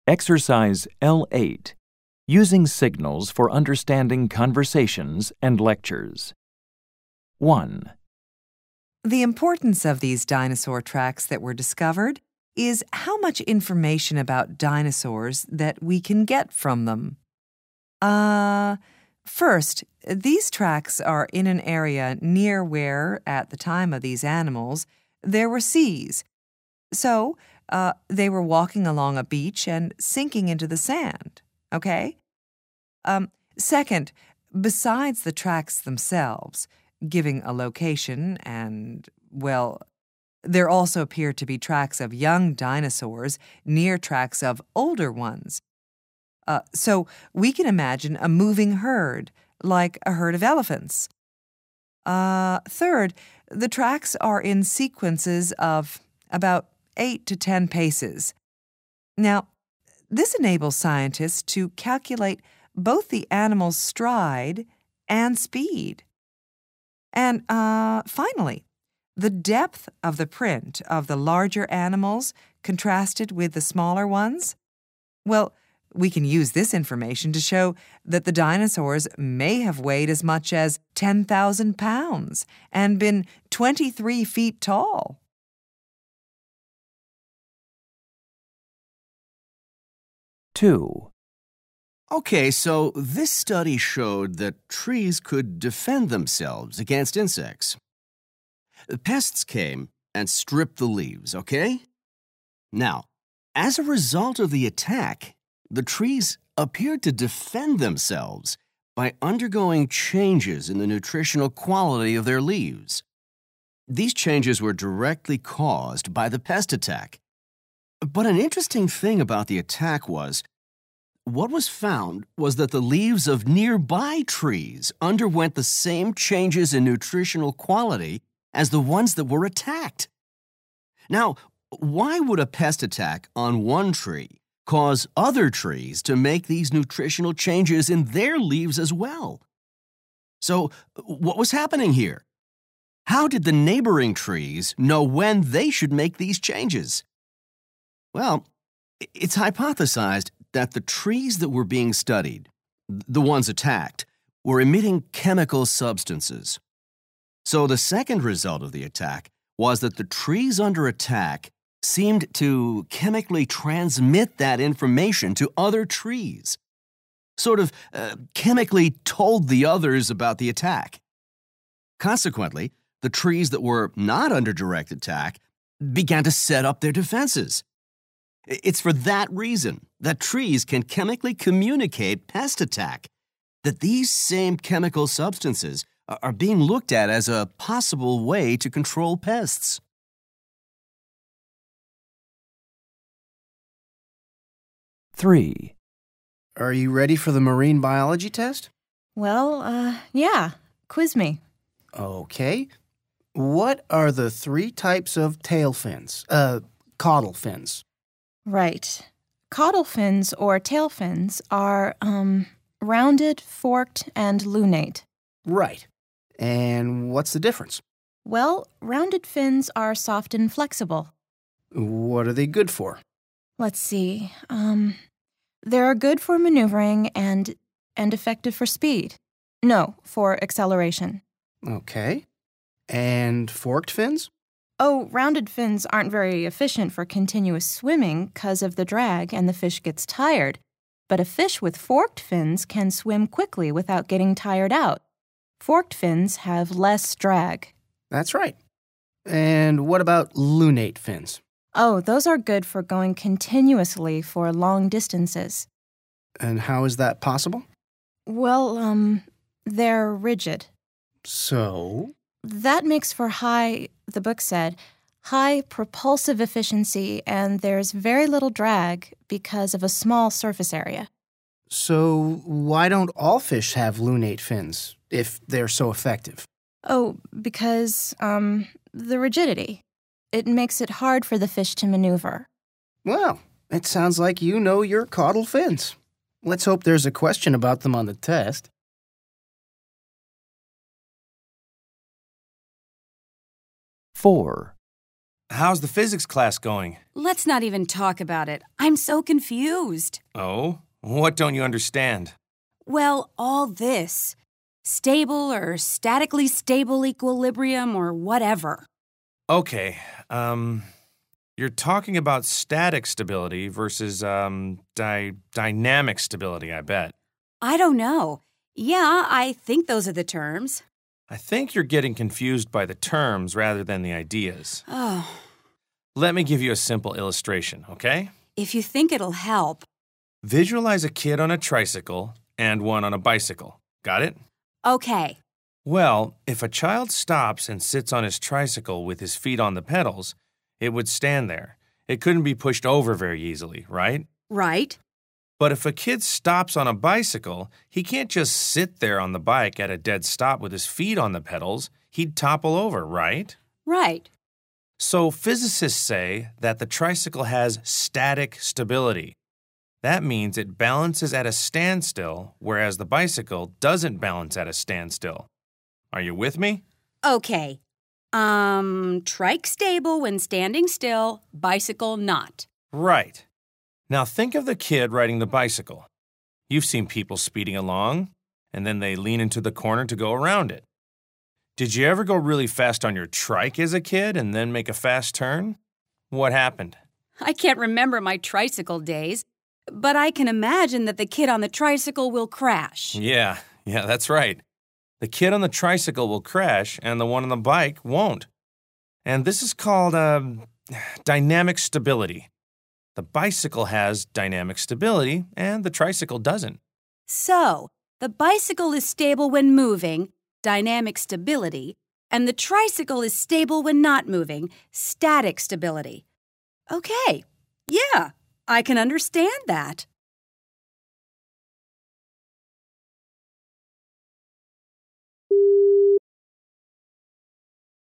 Exercise L8. Using signals for understanding conversations and lectures. 1. The importance of these dinosaur tracks that were discovered is how much information about dinosaurs that we can get from them. First, these tracks are in an area near where, at the time of these animals, there were seas. So, they were walking along a beach and sinking into the sand, okay? Second, besides the tracks themselves, giving a location and, well, there also appear to be tracks of young dinosaurs near tracks of older ones. So we can imagine a moving herd, like a herd of elephants. Third, the tracks are in sequences of about 8 to 10 paces. Now, this enables scientists to calculate both the animal's stride and speed. And finally, the depth of the print of the larger animals contrasted with the smaller ones. Well, we can use this information to show that the dinosaurs may have weighed as much as 10,000 pounds and been 23 feet tall. Two. Okay, so this study showed that trees could defend themselves against insects. Pests came and stripped the leaves, okay? Now, as a result of the attack, the trees appeared to defend themselves by undergoing changes in the nutritional quality of their leaves. These changes were directly caused by the pest attack. But an interesting thing about the attack was, what was found was that the leaves of nearby trees underwent the same changes in nutritional quality as the ones that were attacked. Now, why would a pest attack on one tree cause other trees to make these nutritional changes in their leaves as well? So, what was happening here? How did the neighboring trees know when they should make these changes? Well, it's hypothesized that the trees that were being studied, the ones attacked, were emitting chemical substances. So the second result of the attack was that the trees under attack seemed to chemically transmit that information to other trees, sort of chemically told the others about the attack. Consequently, the trees that were not under direct attack began to set up their defenses. It's for that reason that trees can chemically communicate pest attack, that these same chemical substances are being looked at as a possible way to control pests. Three. Are you ready for the marine biology test? Well, yeah. Quiz me. Okay. What are the 3 types of tail fins? Caudal fins. Right. Caudal fins or tail fins are, rounded, forked, and lunate. Right. And what's the difference? Well, rounded fins are soft and flexible. What are they good for? Let's see. They're good for maneuvering and effective for speed. No, for acceleration. Okay. And forked fins? Oh, rounded fins aren't very efficient for continuous swimming because of the drag and the fish gets tired. But a fish with forked fins can swim quickly without getting tired out. Forked fins have less drag. That's right. And what about lunate fins? Oh, those are good for going continuously for long distances. And how is that possible? Well, they're rigid. So? That makes for the book said, high propulsive efficiency, and there's very little drag because of a small surface area. So why don't all fish have lunate fins if they're so effective? Oh, because, the rigidity. It makes it hard for the fish to maneuver. Well, it sounds like you know your caudal fins. Let's hope there's a question about them on the test. 4. how's the physics class going? Let's not even talk about it. I'm so confused. Oh? What don't you understand? Well, all this. Stable or statically stable equilibrium or whatever. Okay, you're talking about static stability versus, dynamic stability, I bet. I don't know. Yeah, I think those are the terms. I think you're getting confused by the terms rather than the ideas. Oh, Let me give you a simple illustration, okay? if you think it'll help. Visualize a kid on a tricycle and one on a bicycle. Got it? Okay. Well, if a child stops and sits on his tricycle with his feet on the pedals, it would stand there. It couldn't be pushed over very easily, right? Right. But if a kid stops on a bicycle, he can't just sit there on the bike at a dead stop with his feet on the pedals. He'd topple over, right? Right. So physicists say that the tricycle has static stability. That means it balances at a standstill, whereas the bicycle doesn't balance at a standstill. Are you with me? Okay. Trike stable when standing still, bicycle not. Right. Now think of the kid riding the bicycle. You've seen people speeding along, and then they lean into the corner to go around it. Did you ever go really fast on your trike as a kid and then make a fast turn? What happened? I can't remember my tricycle days, but I can imagine that the kid on the tricycle will crash. Yeah, that's right. The kid on the tricycle will crash, and the one on the bike won't. And this is called dynamic stability. The bicycle has dynamic stability, and the tricycle doesn't. So, the bicycle is stable when moving, dynamic stability, and the tricycle is stable when not moving, static stability. Okay, yeah, I can understand that.